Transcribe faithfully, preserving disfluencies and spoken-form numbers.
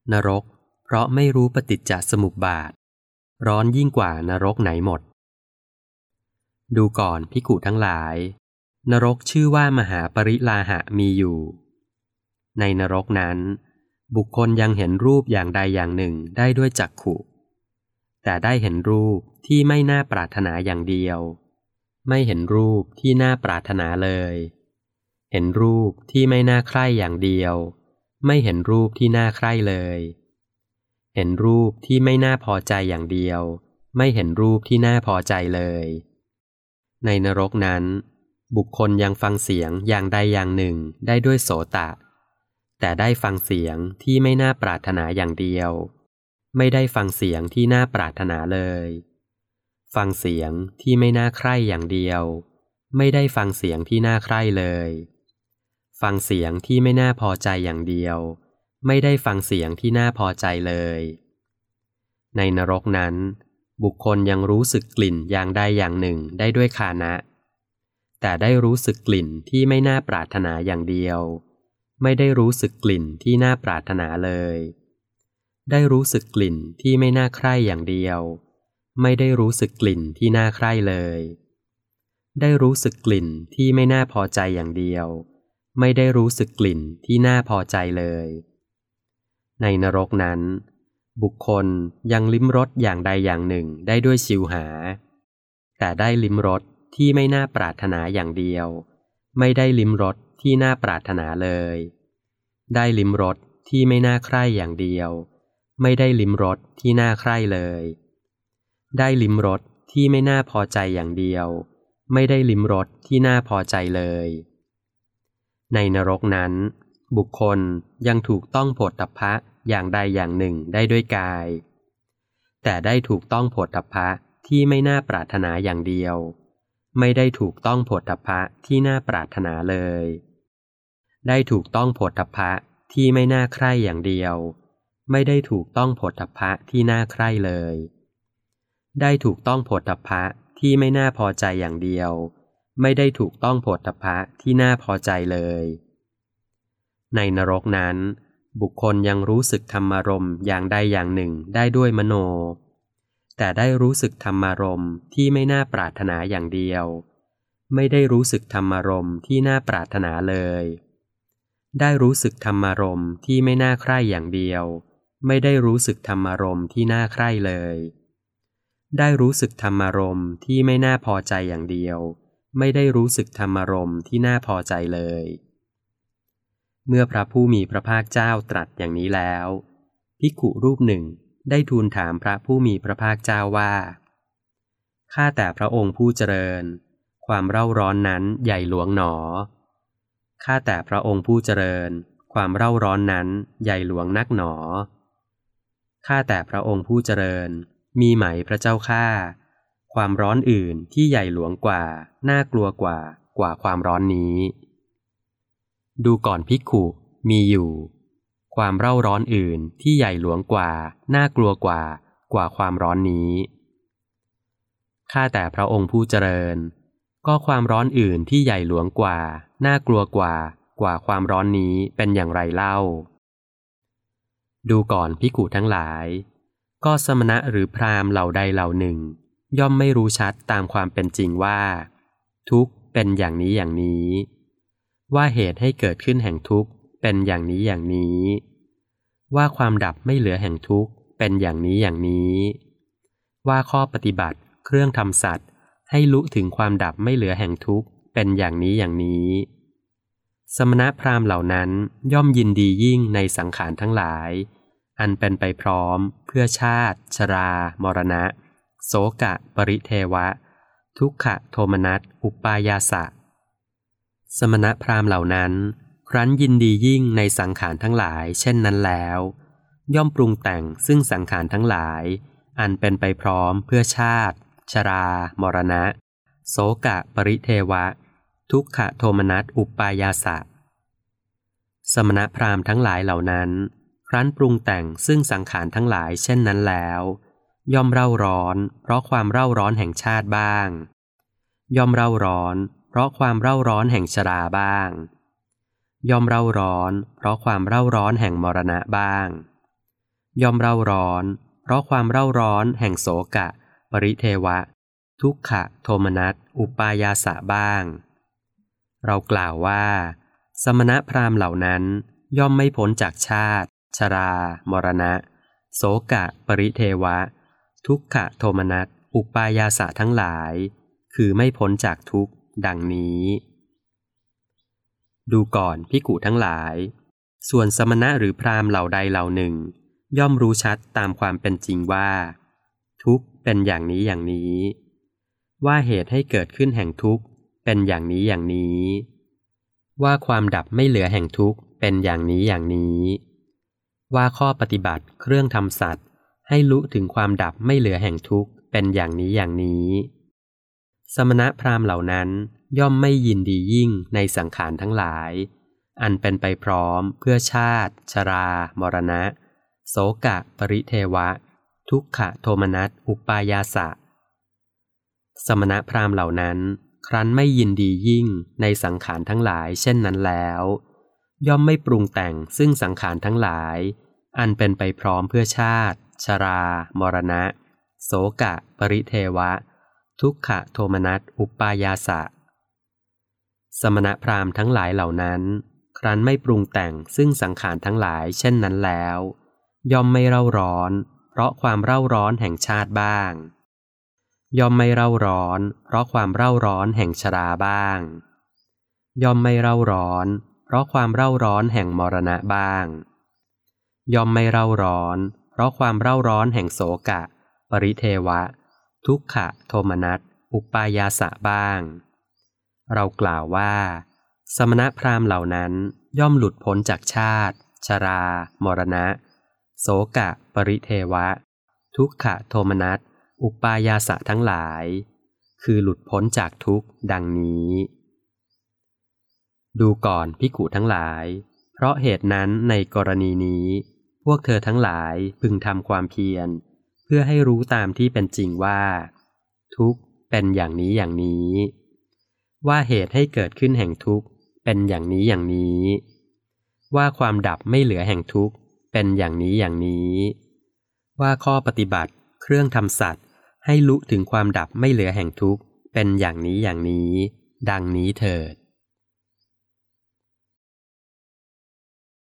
นรกเพราะไม่รู้ปฏิจจสมุปบาทร้อนยิ่งกว่านรกไหนหมดดูก่อนภิกขุทั้งหลายนรกชื่อว่ามหาปริลาหะมีอยู่ในนรกนั้นบุคคลยังเห็นรูปอย่างใดอย่างหนึ่งได้ด้วยจักขุแต่ได้เห็นรูปที่ไม่น่าปรารถนาอย่างเดียวไม่เห็นรูปที่น่าปรารถนาเลยเห็นรูปที่ไม่น่าใคร่อย่างเดียวไม่เห็นรูปที่น่าใคร่เลยเห็นรูปที่ไม่น่าพอใจอย่างเดียวไม่เห็นรูปที่น่าพอใจเลยในนรกนั้นบุคคลยังฟังเสียงอย่างใดอย่างหนึ่งได้ด้วยโสตะแต่ได้ฟังเสียงที่ไม่น่าปรารถนาอย่างเดียวไม่ได้ฟังเสียงที่น่าปรารถนาเลยฟังเสียงที่ไม่น่าใคร่อย่างเดียวไม่ได้ฟังเสียงที่น่าใคร่เลยฟังเสียงที่ไม่น่าพอใจอย่างเดียวไม่ได้ฟังเสียงที่น่าพอใจเลยในนรกนั้นบุคคลยังรู้สึกกลิ่นอย่างใดอย่างหนึ่งได้ด้วยฆานะแต่ได้รู้สึกกลิ่นที่ไม่น่าปรารถนาอย่างเดียวไม่ได้รู้สึกกลิ่นที่น่าปรารถนาเลยได้รู้สึกกลิ่นที่ไม่น่าใคร่อย่างเดียวไม่ได้รู้สึกกลิ่นที่น่าใคร่เลยได้รู้สึกกลิ่นที่ไม่น่าพอใจอย่างเดียวไม่ได้รู้สึกกลิ่นที่น่าพอใจเลยในนรกนั้นบุคคลยังลิ้มรสอย่างใดอย่างหนึ่งได้ด้วยชิวหาแต่ได้ลิ้มรสที่ไม่น่าปรารถนาอย่างเดียวไม่ได้ลิ้มรสที่น่าปรารถนาเลยได้ลิ้มรสที่ไม่น่าใคร่อย่างเดียวไม่ได้ลิ้มรสที่น่าใคร่เลยได้ลิ้มรสที่ไม่น่าพอใจอย่างเดียวไม่ได้ลิ้มรสที่น่าพอใจเลยในนรกนั้นบุคคลยังถูกต้องโผฏฐัพพะอย่างใดอย่างหนึ่งได้ด้วยกายแต่ได้ถูกต้องโผฏฐัพพะที่ไม่น่าปรารถนาอย่างเดียวไม่ได้ถูกต้องโผฏฐัพพะที่น่าปรารถนาเลยได้ถูกต้องโผฏฐัพพะที่ไม่น่าใคร่อย่างเดียวไม่ได้ถูกต้องโผฏฐัพพะที่น่าใคร่เลยได้ถูกต้องโผฏฐัพพะที่ไม่น่าพอใจอย่างเดียวไม่ได้ถูกต้องโผฏฐัพพะที่น่าพอใจเลยในนรกนั้นบุคคลยังรู้สึกธรรมารมณ์อย่างใดอย่างหนึ่งได้ด้วยมโนแต่ได้รู้สึกธรรมารมณ์ที่ไม่น่าปรารถนาอย่างเดียวไม่ได้รู้สึกธรรมารมณ์ที่น่าปรารถนาเลยได้รู้สึกธรรมารมณ์ที่ไม่น่าใคร่อย่างเดียวไม่ได้รู้สึกธรรมารมณ์ที่น่าใคร่เลยได้รู้สึกธรรมารมณ์ที่ไม่น่าพอใจอย่างเดียวไม่ได้รู้สึกธรรมารมณ์ที่น่าพอใจเลยเมื่อพระผู้มีพระภาคเจ้าตรัสอย่างนี้แล้วภิกขุรูปหนึ่งได้ทูลถามพระผู้มีพระภาคเจ้าว่าข้าแต่พระองค์ผู้เจริญความเร่าร้อนนั้นใหญ่หลวงหนอข้าแต่พระองค์ผู้เจริญความเร่าร้อนนั้นใหญ่หลวงนักหนอข้าแต่พระองค์ผู้เจริญมีไหมพระเจ้าข้าความร้อนอื่นที่ใหญ่หลวงกว่าน่ากลัวกว่ากว่าความร้อนนี้ดูก่อนภิกขุมีอยู่ความเร่าร้อนอื่นที่ใหญ่หลวงกว่าน่ากลัวกว่ากว่าความร้อนนี้ข้าแต่พระองค์ผู้เจริญก็ความร้อนอื่นที่ใหญ่หลวงกว่าน่ากลัวกว่ากว่าความร้อนนี้เป็นอย่างไรเล่าดูก่อนภิกขุทั้งหลายก็สมณะหรือพราหมณ์เหล่าใดเหล่าหนึ่งย่อมไม่รู้ชัดตามความเป็นจริงว่าทุกข์เป็นอย่างนี้อย่างนี้ว่าเหตุให้เกิดขึ้นแห่งทุกข์เป็นอย่างนี้อย่างนี้ว่าความดับไม่เหลือแห่งทุกข์เป็นอย่างนี้อย่างนี้ว่าข้อปฏิบัติเครื่องทำสัตว์ให้ลุถึงความดับไม่เหลือแห่งทุกข์เป็นอย่างนี้อย่างนี้สมณพราหมณ์เหล่านั้นย่อมยินดียิ่งในสังขารทั้งหลายอันเป็นไปพร้อมเพื่อชาติชรามรณะโศกะปริเทวะทุกขโทมนัสอุปายาสะสมณพราหมณ์เหล่านั้นครั้นยินดียิ่งในสังขารทั้งหลายเช่นนั้นแล้วย่อมปรุงแต่งซึ่งสังขารทั้งหลายอันเป็นไปพร้อมเพื่อชาติชรามรณะโศกะปริเทวะทุกขโทมนัสอุปายาสะสมณพราหมณ์ทั้งหลายเหล่านั้นครั้นปรุงแต่งซึ่งสังขารทั้งหลายเช่นนั้นแล้วย่อมเร่าร้อนเพราะความเร่าร้อนแห่งชาติบ้างย่อมเร่าร้อนเพราะความเร่าร้อนแห่งชราบ้างย่อมเร่าร้อนเพราะความเร่าร้อนแห่งมรณะบ้างย่อมเร่าร้อนเพราะความเร่าร้อนแห่งโศกะปริเทวะทุกขะโทมนัสอุปายาสะบ้างเรากล่าวว่าสมณพราหมณ์เหล่านั้นย่อมไม่พ้นจากชาติชรามรณะโศกะปริเทวะทุกขะโทมนัสอุปายาสะทั้งหลายคือไม่พ้นจากทุกข์ดังนี้ดูก่อนภิกขุทั้งหลายส่วนสมณะหรือพราหมณ์เหล่าใดเหล่าหนึ่งย่อมรู้ชัดตามความเป็นจริงว่าทุกข์เป็นอย่างนี้อย่างนี้ว่าเหตุให้เกิดขึ้นแห่งทุกข์เป็นอย่างนี้อย่างนี้ว่าความดับไม่เหลือแห่งทุกข์เป็นอย่างนี้อย่างนี้ว่าข้อปฏิบัติเครื่องทำสัตว์ให้รู้ถึงความดับไม่เหลือแห่งทุกข์เป็นอย่างนี้อย่างนี้สมณพราหมณ์เหล่านั้นย่อมไม่ยินดียิ่งในสังขารทั้งหลายอันเป็นไปพร้อมเพื่อชาติชรามรณะโศกะปริเทวะทุกขะโทมนัสอุปายาสะสมณพราหมณ์เหล่านั้นครั้นไม่ยินดียิ่งในสังขารทั้งหลายเช่นนั้นแล้วย่อมไม่ปรุงแต่งซึ่งสังขารทั้งหลายอันเป็นไปพร้อมเพื่อชาติชรามรณะโศกะปริเทวะทุกขะโทมนัสอุปายาสะสมณพราหมณ์ทั้งหลายเหล่านั้นครั้นไม่ปรุงแต่งซึ่งสังขารทั้งหลายเช่นนั้นแล้วย่อมไม่เร่าร้อนเพราะความเร่าร้อนแห่งชาติบ้างย่อมไม่เร่าร้อนเพราะความเร่าร้อนแห่งชราบ้างย่อมไม่เร่าร้อนเพราะความเร่าร้อนแห่งมรณะบ้างย่อมไม่เร่าร้อนเพราะความเร่าร้อนแห่งโศกะปริเทวะทุกขะโทมนัสอุปายาสะบ้างเรากล่าวว่าสมณพราหมณ์เหล่านั้นย่อมหลุดพ้นจากชาติชรามรณะโศกะปริเทวะทุกขะโทมนัสอุปายาสะทั้งหลายคือหลุดพ้นจากทุกข์ดังนี้ดูก่อนภิกขุทั้งหลายเพราะเหตุนั้นในกรณีนี้พวกเธอทั้งหลายพึงทำความเพียรเพื่อให้รู้ตามที่เป็นจริงว่าทุกข์เป็นอย่างนี้อย่างนี้ว่าเหตุให้เกิดขึ้นแห่งทุกข์เป็นอย่างนี้อย่างนี้ว่าความดับไม่เหลือแห่งทุกข์เป็นอย่างนี้อย่างนี้ว่าข้อปฏิบัติเครื่องทำสัตว์ให้รู้ถึงความดับไม่เหลือแห่งทุกข์เป็นอย่างนี้อย่างนี้ดังนี้เถิด